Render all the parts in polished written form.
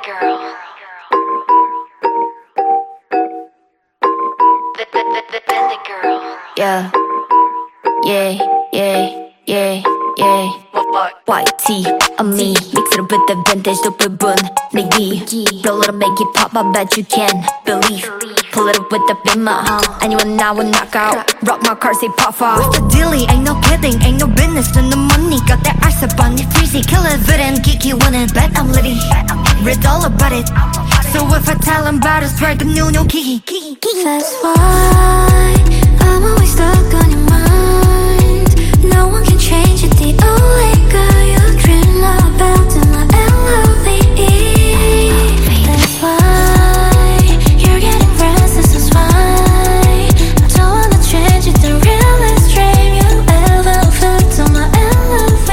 girl. Bendy girl. Yeah, yeah, yeah, yeah, yeah. YT on me, mix it up with the vintage super bun. Nigga, roll it up, make it pop. I bet you can believe. Pull it up with the bimmer. Anyone now will knock out. Rock my car, say pop off. What's the dealie? Ain't no kidding, ain't no business in the money. Got that ass up on it, freezy. Kill it, fit and geeky winning. Bet I'm litty, read all about it. So if I tell them about it, swear the new no kiki. That's why I'm always stuck on your mind. No one can change it, the only girl you dream about in my LOVE. That's why you're getting restless, that's why I don't wanna change it, the realest dream you ever felt on my LOVE.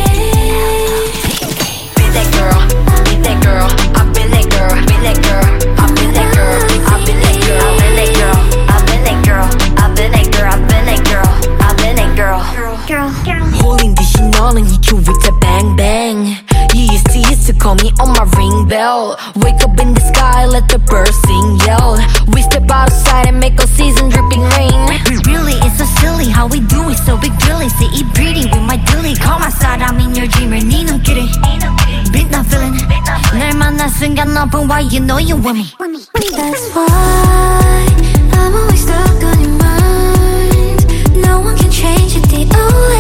Be that girl, be that girl. I've been that girl, been that girl. I've been that girl, I've been that girl, I've been that girl. I've been that girl, I've been that girl, I've been that girl, I've been that girl. 홀린 듯이 너는 EQ with the bang bang. You used to call me on my ring bell. Wake up in the sky, let the birds sing, yell. We step outside and make all season dripping rain. Really, it's so silly how we do it so big really. Say it pretty with my dilly. Call my side, I'm in your dreamer. 네 눈길에 beat not feeling. 날 만난 순간 open why you know you want me. That's why I'm always stuck on your mind. No one can change it, the only